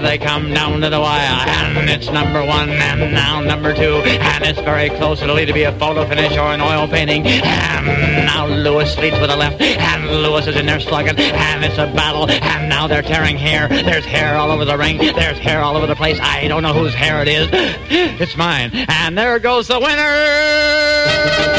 they come down to the wire, and it's number one, and now number two, and it's very close. It'll either be a photo finish or an oil painting. And now Lewis leads with the left, and Lewis is in there slugging, and it's a battle, and now they're tearing hair. There's hair all over the ring. There's hair all over the place. I don't know whose hair it is. It's mine. And there goes the winner!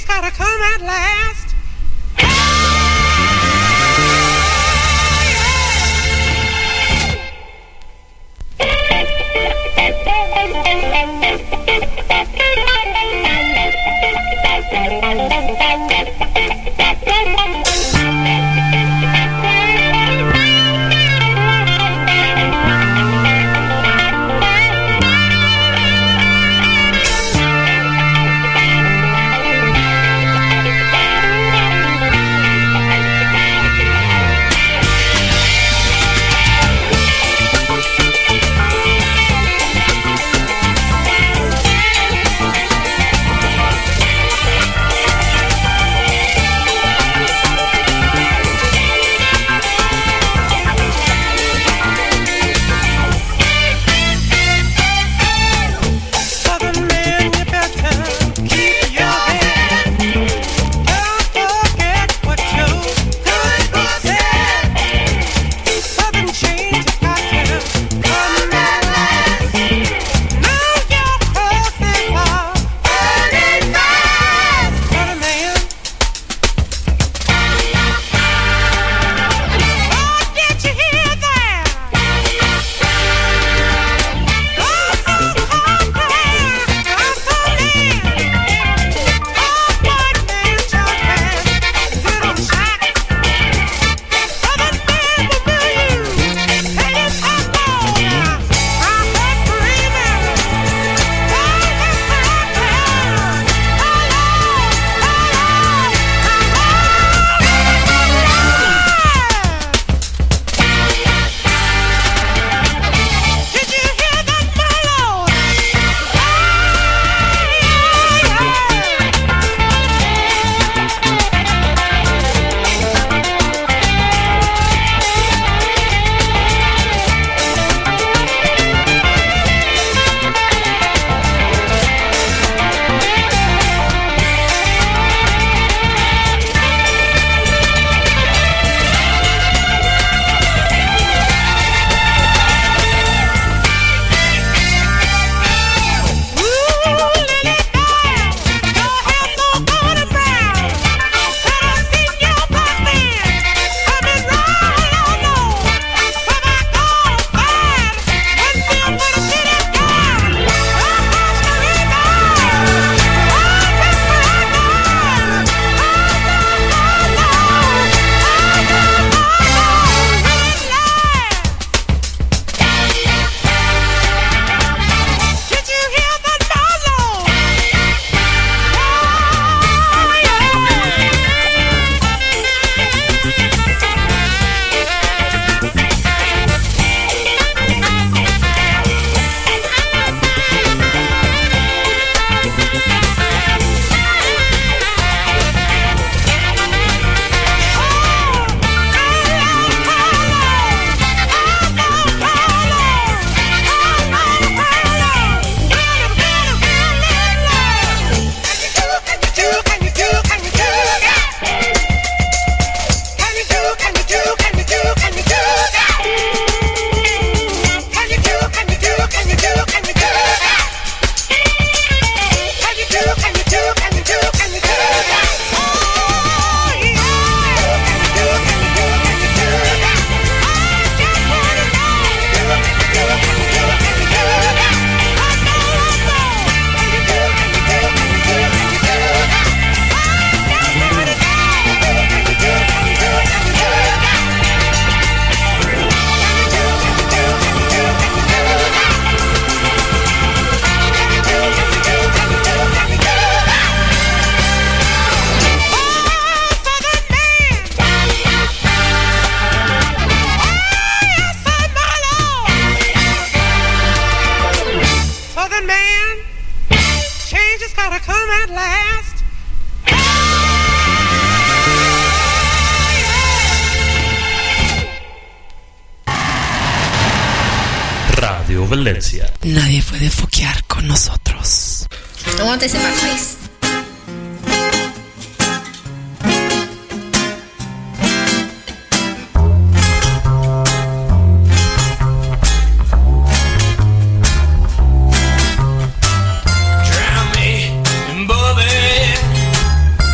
gotta come at last. Radio Valencia. Nadie puede foquear con nosotros. Aguántese más, país. Drown me in bourbon.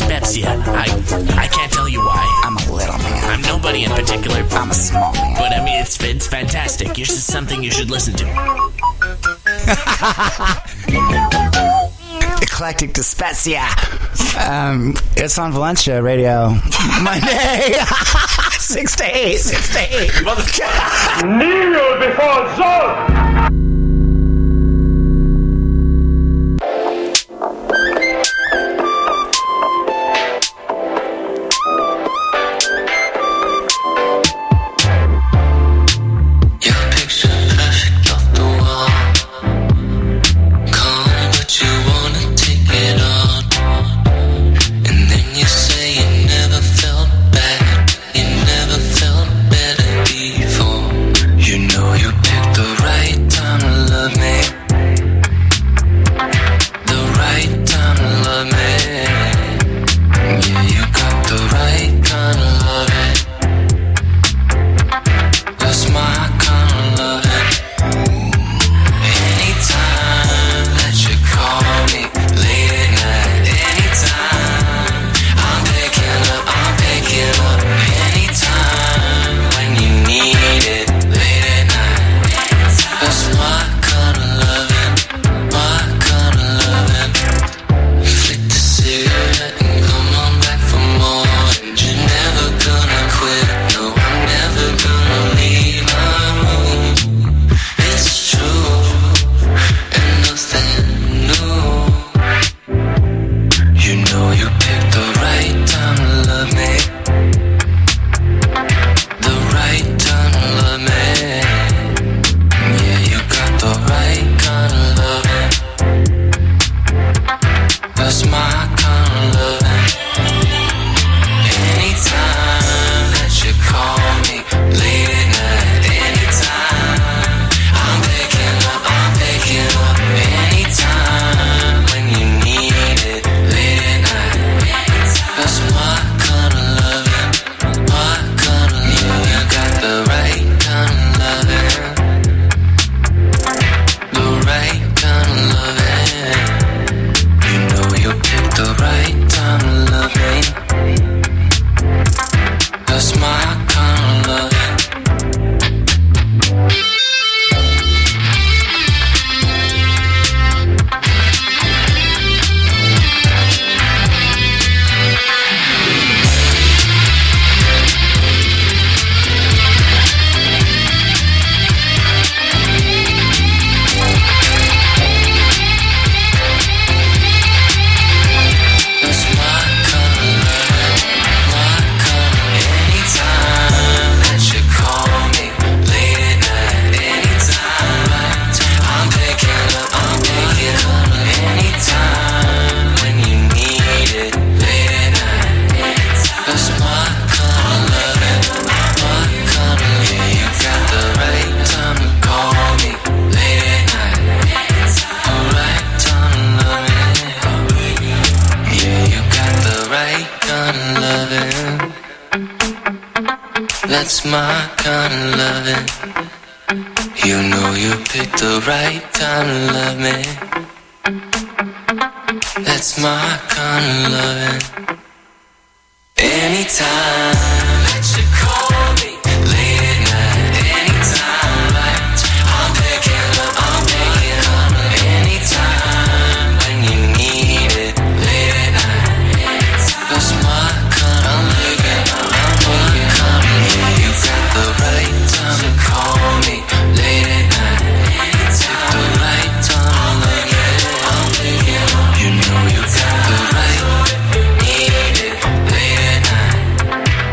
Spezia. I can't tell you why. I'm a little man. I'm nobody in particular. I'm a small man. But I mean, it's fantastic. This is something you should listen to. Eclectic to Spezia. It's on Valencia Radio. Monday. 6 to 8. 6 to 8. Kneel before Zod! That's my kind of loving. You know you picked the right time to love me. That's my kind of loving. Anytime that you call me late at night, anytime I'm picking up. Anytime when you need it, late at night. That's my kind of living. You got the right time to call me late at night. Pick the right time to love me. You know you got the right. Need it late at night.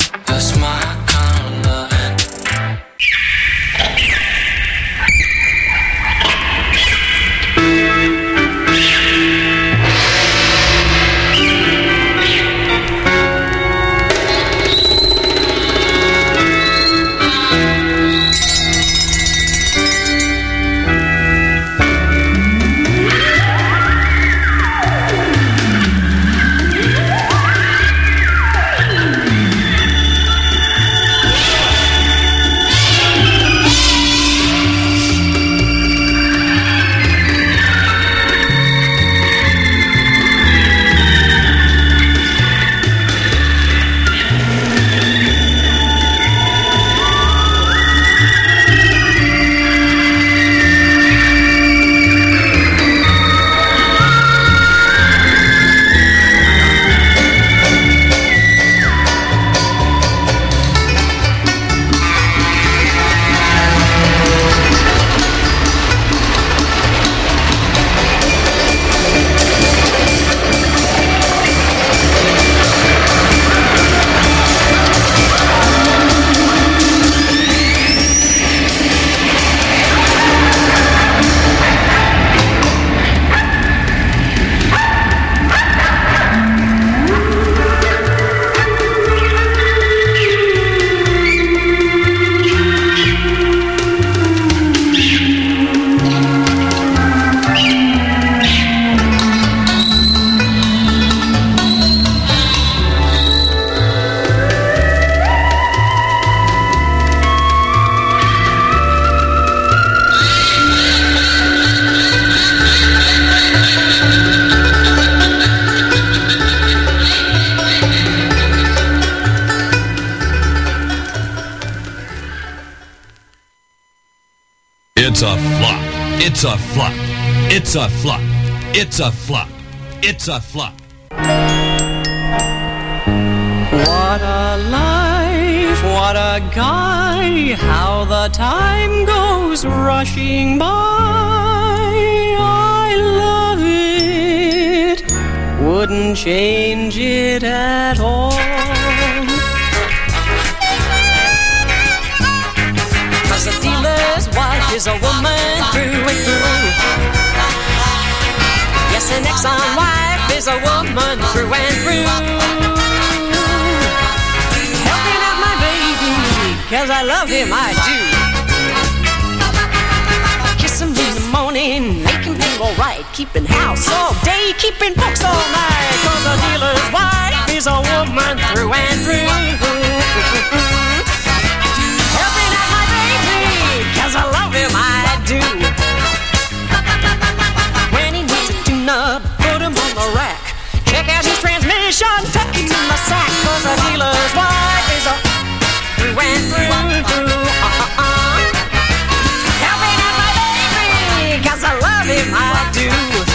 It's a flop. It's a flop. It's a flop. It's a flop. It's a flop. What a life, what a guy, how the time goes rushing by. I love it, wouldn't change it at all. Cause a dealer's wife is a woman through and through. Yes, an Exxon wife is a woman through and through. Helping out my baby, cause I love him, I do. Kiss him in the morning, make him feel alright. Keeping house all day, keeping books all night. Cause a dealer's wife is a woman through and through. Helping out my baby, cause I love him, I do. When he needs a tune-up, put him on the rack. Check out his transmission, tuck him in the sack. Cause a dealer's wife is a through and through. Helping out my baby, cause I love him, I do.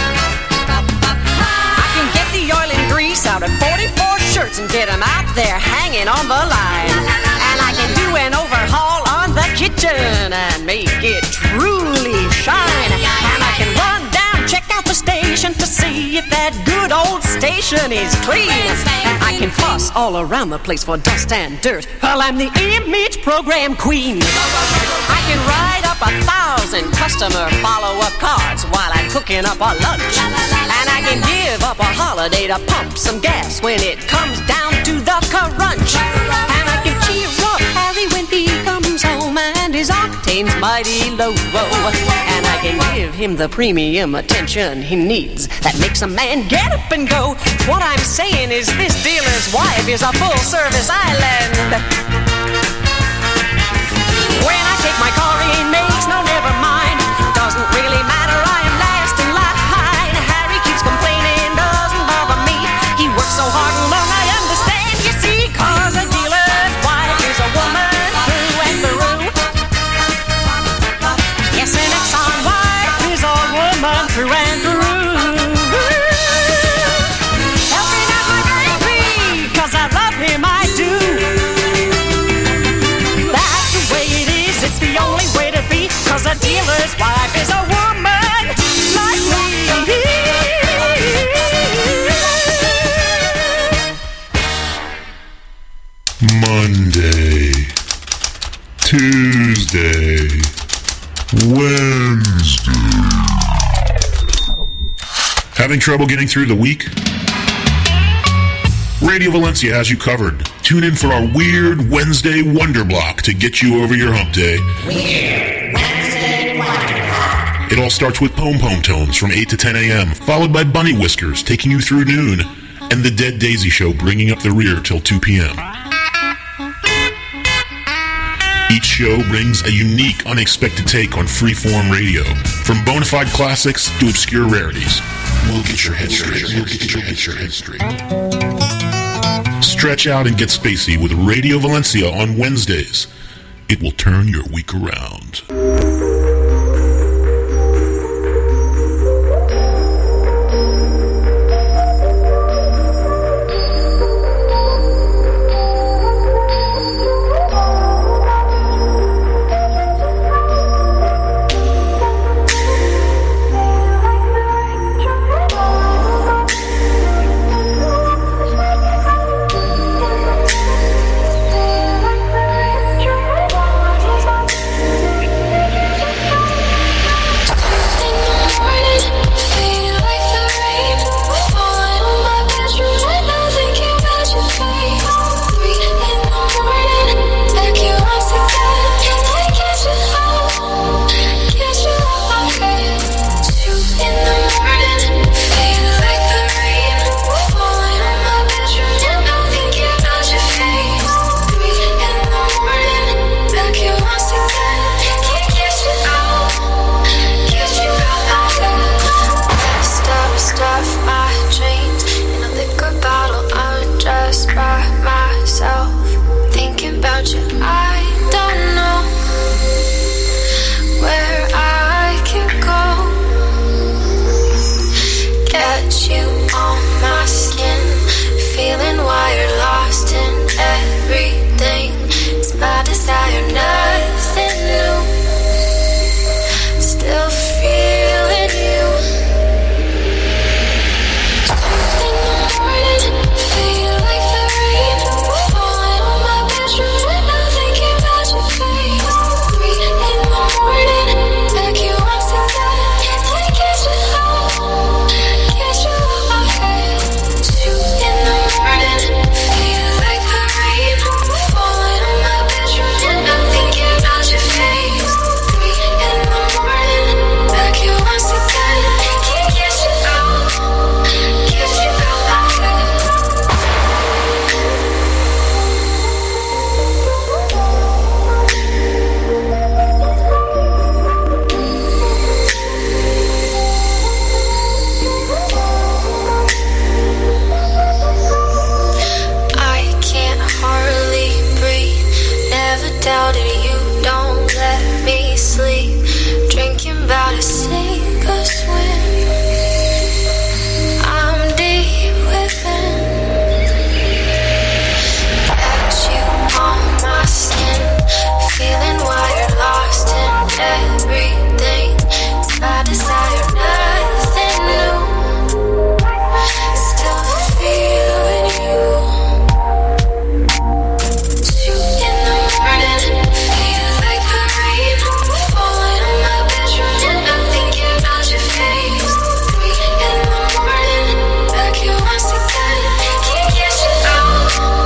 I can get the oil and grease out of 44 shirts and get them out there hanging on the line. And I can do an overhaul on the kitchen and make it truly shine. And I can run down, check out the station to see if that good old station is clean. And I can fuss all around the place for dust and dirt. Well, I'm the image program queen. I can write up 1,000 customer follow-up cards while I'm cooking up our lunch. And I can give up a holiday to pump some gas when it comes down to the crunch. And I can cheer up Harry when he comes home and his octane's mighty low. And I can give him the premium attention he needs that makes a man get up and go. What I'm saying is this dealer's wife is a full-service island. When I take my car in, makes no never mind. Doesn't really matter, I am last in line. Harry keeps complaining, doesn't bother me. He works so hard and long, I understand, you see. Cause a dealer's wife is a woman through and through. Yes, an Exxon wife is a woman through and through. Helping out my baby, cause I love him, I do. That's the way it is, it's the only way to be. Cause a dealer's wife is a woman like me. Monday, Tuesday, Wednesday. Having trouble getting through the week? Radio Valencia has you covered. Tune in for our Weird Wednesday Wonder Block to get you over your hump day. Weird Wednesday Wonder Block. It all starts with Pom Pom Tones from 8 to 10 a.m., followed by Bunny Whiskers taking you through noon, and The Dead Daisy Show bringing up the rear till 2 p.m. Each show brings a unique, unexpected take on freeform radio, from bona fide classics to obscure rarities. We'll get your head straight. We'll get your head straight. Stretch out and get spacey with Radio Valencia on Wednesdays. It will turn your week around. doubted you, don't let me sleep. Drinking about to sink or swim. I'm deep within. Catch you on my skin, feeling wired, lost in everything. It's my desire, nothing new. Still feeling you. 2 in the morning, feel like the rain falling on my bedroom, and I'm thinking about your face. 3 in the morning, back you once again. Can't get you out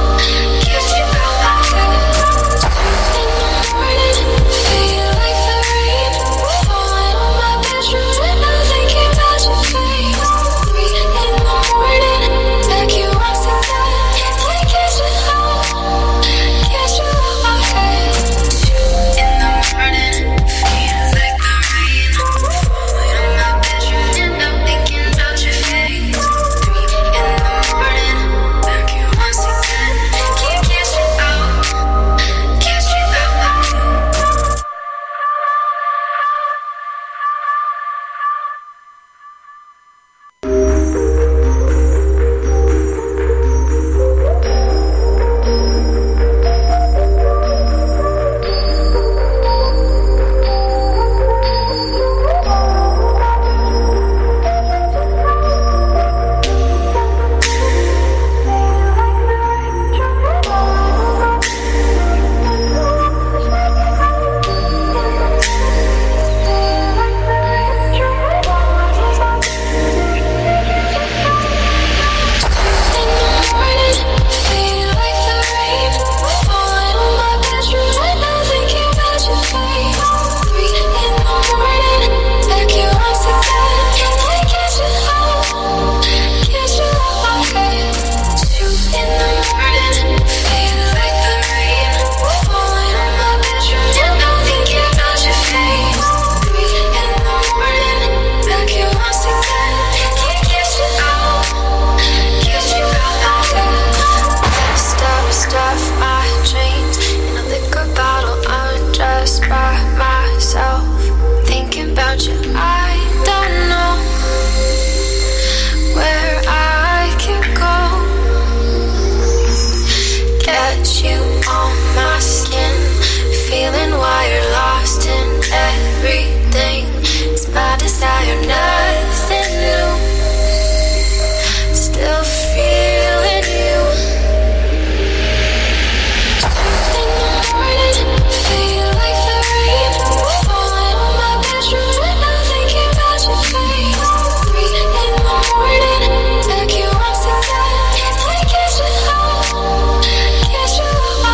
my head. 2 in the morning, feel like the rain falling on my bedroom, and I'm thinking about your face. 3 in the morning, back you once again. Can't get you out my head. 2 in the morning, feel like the rain falling on my bedroom, and I'm thinking about your face. 3 in the morning, back you once again. Can't get you out my head. Stuff my dreams in a liquor bottle, undressed by myself. Thinking about you, I don't know where I can go. Get you on my skin, feeling wired, lost in everything. It's my desire, nothing new. Still feeling you. Feel like the rain falling on my bedroom, and I'm thinking about your face. 3 in the morning, back you once again. Can't get you out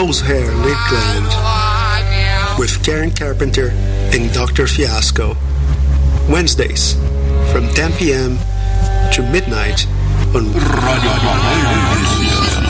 Nose Hair Lakeland with Karen Carpenter and Dr. Fiasco. Wednesdays from 10 p.m. to midnight on Radio Valencia.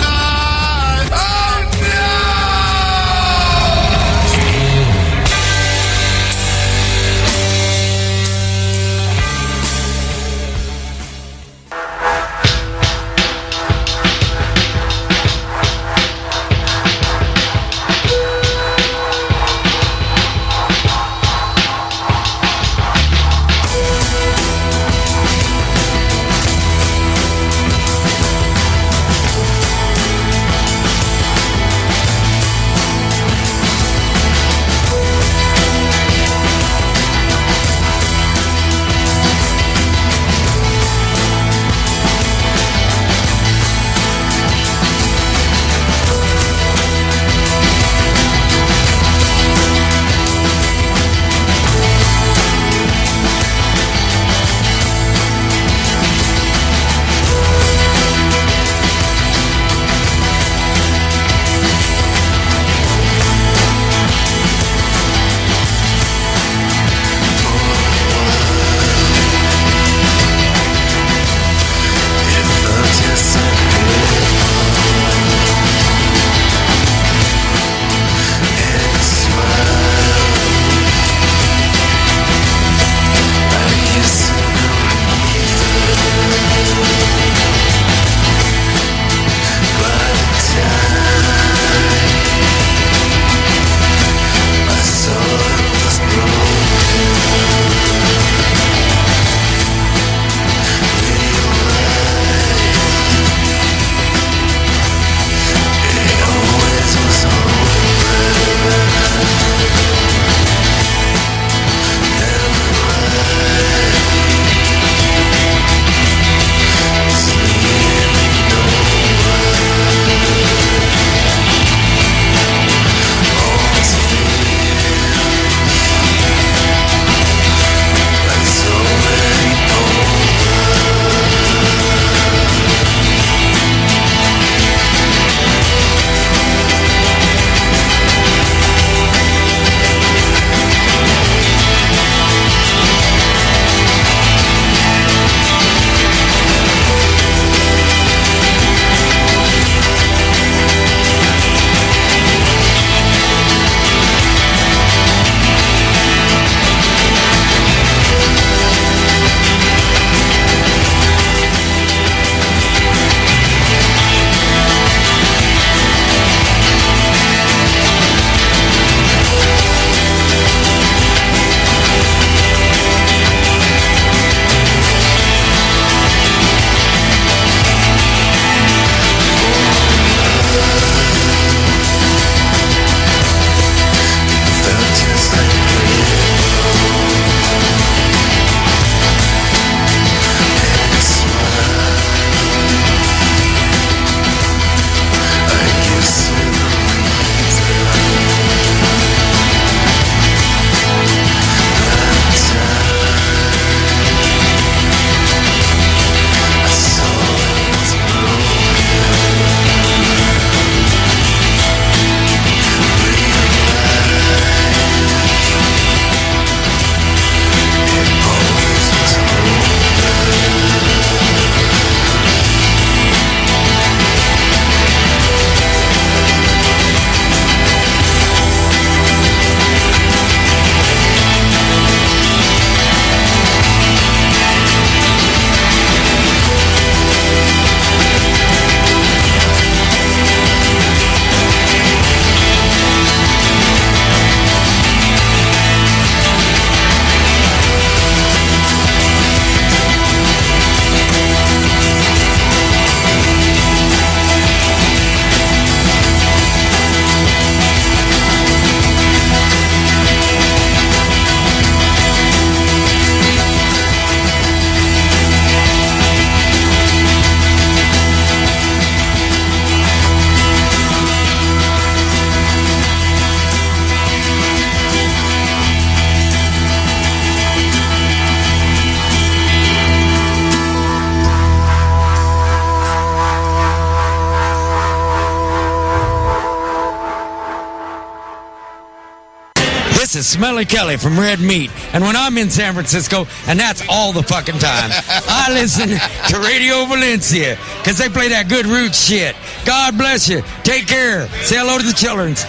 This is Smelly Kelly from Red Meat. And when I'm in San Francisco, and that's all the fucking time, I listen to Radio Valencia because they play that good roots shit. God bless you. Take care. Say hello to the children.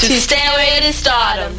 to Stairway to Stardom.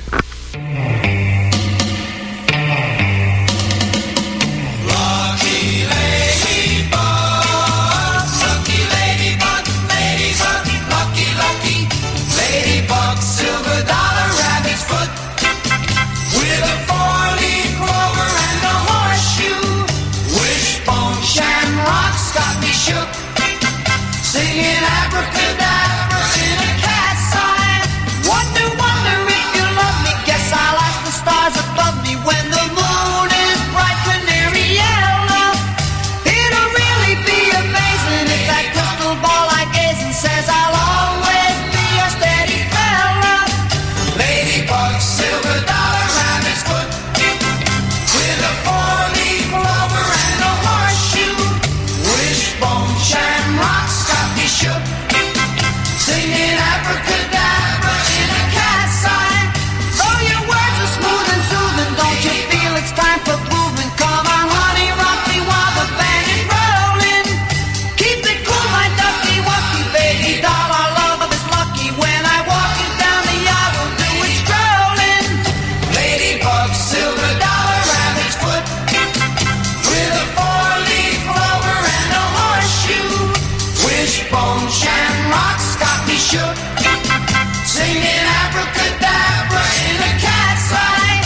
Ladybug, silver dollar, rabbit's foot, with a four-leaf clover and a horseshoe. Wishbone shamrocks got me shook, singing abracadabra in a cat's eye. Wonder, wonder if you love me. Guess I'll ask the stars above me when the moon is bright canary yellow. It'll really be amazing if that crystal ball I gaze and says I'll always be a steady fella. Ladybug, silver dollar, rabbit's foot, with a four-leaf clover and a horseshoe. Wishbone shamrocks got me shook, singing abracadabra in a cat's eye. Though your words are smooth and soothing, don't you feel it's time for movement? Come on, honey, rock me while the band is rolling. Keep it cool, my ducky wucky, baby doll. Our love is lucky. When I walk it down the aisle, we'll do it strolling. Ladybug, silver dollar, rabbit's foot, with a four-leaf clover and a horseshoe. Wishbone shamrocks got me shook, singing abracadabra in a cat's eye.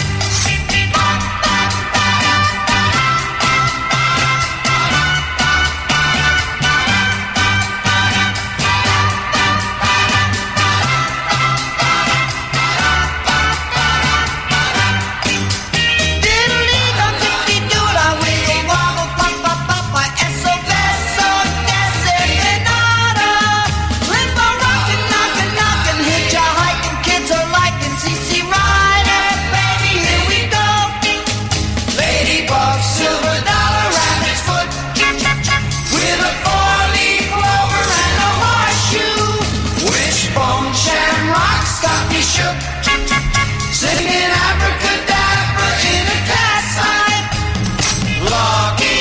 Diddly-dum-diddly-doo-dah, wiggle-wobble, pop-pop-pop, my eso-beso, designada. Limbo-rockin', knockin', knockin', hitchhiking, kids are liking CC Rider. Baby, here we go. Ladybug, silver dollar, rabbit's foot, with a four-leaf clover and a horseshoe. Wishbone shamrocks got me shook, singing abracadabra in a cat's eye. Lucky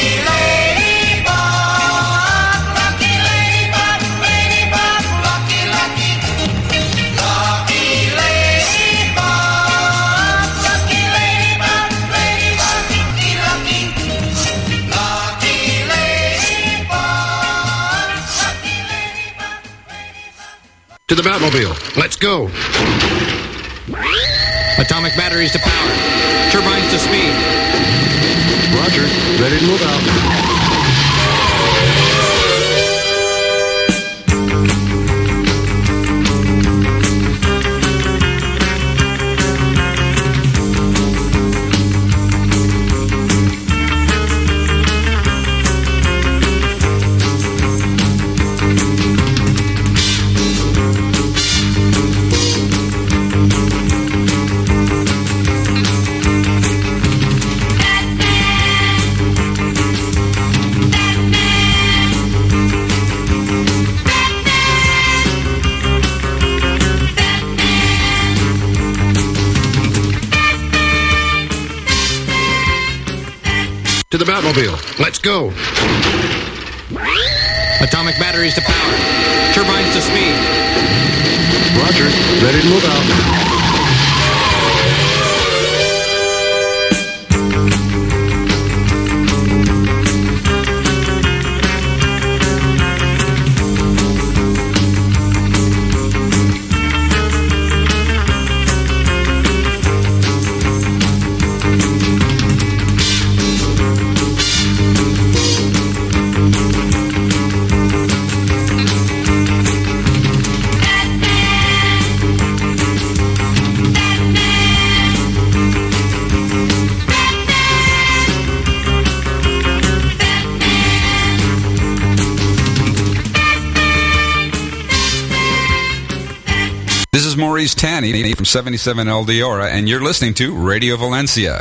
ladybug, lucky ladybug, ladybug, lucky, lucky. Lucky ladybug, lucky ladybug, ladybug, lucky, lucky. Lucky ladybug, lucky ladybug. To the Batmobile. Let's go. Atomic batteries to power. Turbines to speed. Roger. Ready to move out. To the Batmobile. Let's go. Atomic batteries to power. Turbines to speed. Roger. Ready to move out. This is Maurice Tanny from 77 El Diora, and you're listening to Radio Valencia.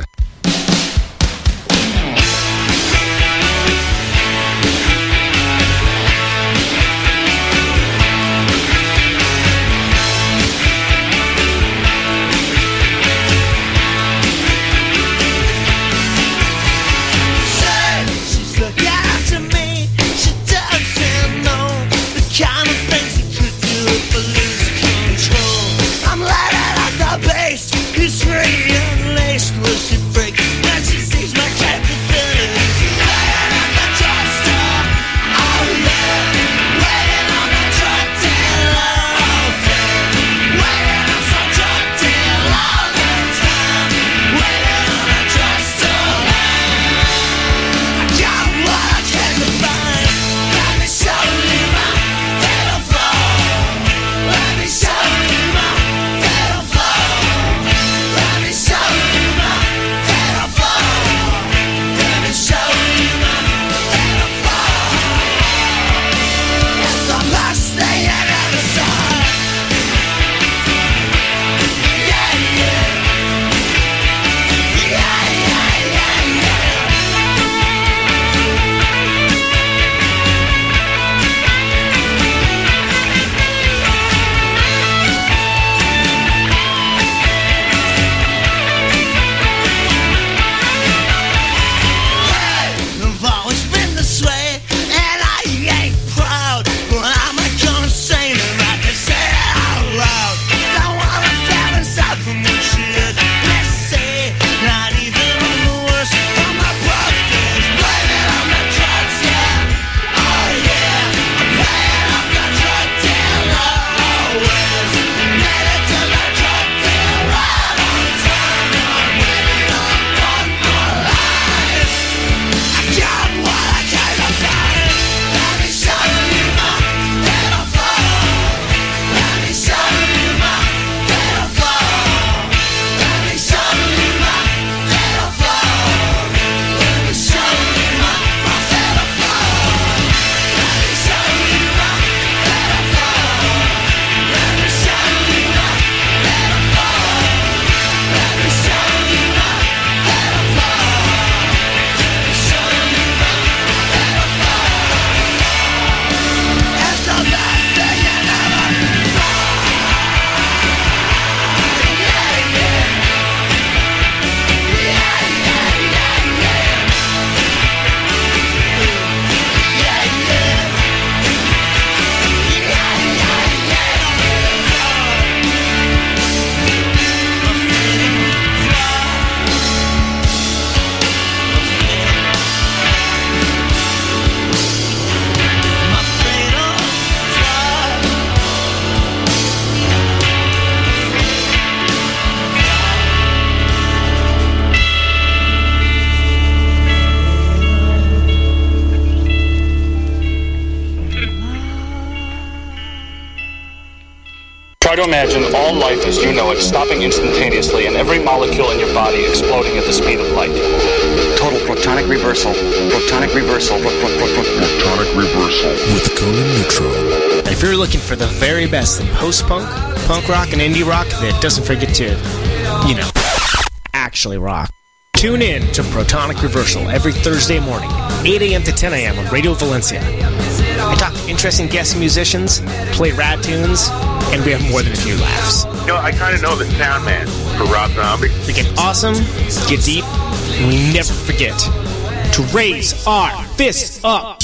I'm like Try to imagine all life as you know it stopping instantaneously and every molecule in your body exploding at the speed of light. Total protonic reversal. Protonic reversal. Protonic reversal. With Conan Neutron. If you're looking for the very best in post-punk, punk rock, and indie rock that doesn't forget to, actually rock, tune in to Protonic Reversal every Thursday morning, 8 a.m. to 10 a.m. on Radio Valencia. I talk to interesting guest musicians, play rad tunes, and we have more than a few laughs. I kind of know the sound man for Rob Zombie. We get awesome, get deep, and we never forget to raise our fists up.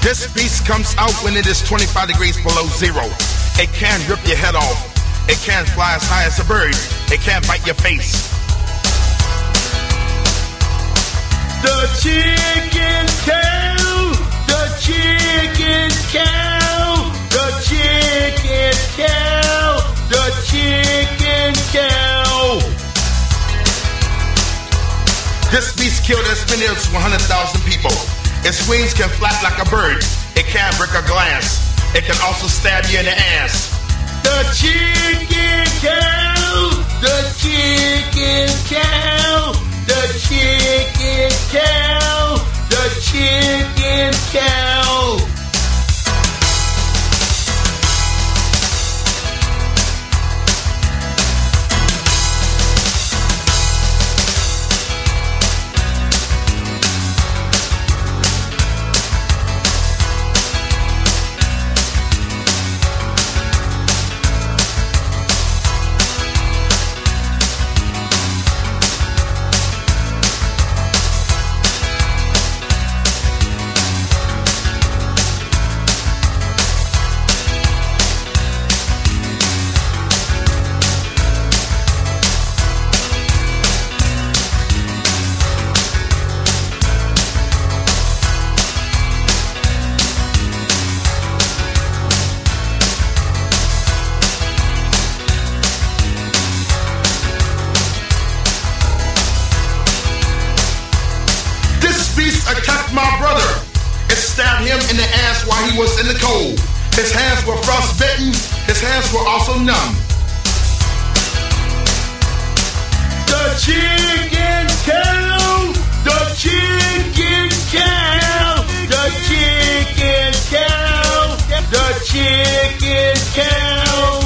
This beast comes out when it is 25 degrees below zero. It can rip your head off. It can fly as high as a bird. It can bite your face. The chicken cow. The chicken cow. The chicken cow. The chicken cow. This beast killed as many as 100,000 people. Its wings can flap like a bird. It can break a glass. It can also stab you in the ass. The chicken cow. The chicken cow. The chicken cow. The chicken cow. Attacked my brother. It stabbed him in the ass while he was in the cold. His hands were frostbitten. His hands were also numb. The chicken cow. The chicken cow. The chicken cow. The chicken cow.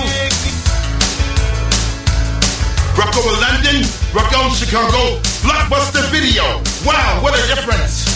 Rock over London. Rock on Chicago. Blockbuster video. Wow, what a difference.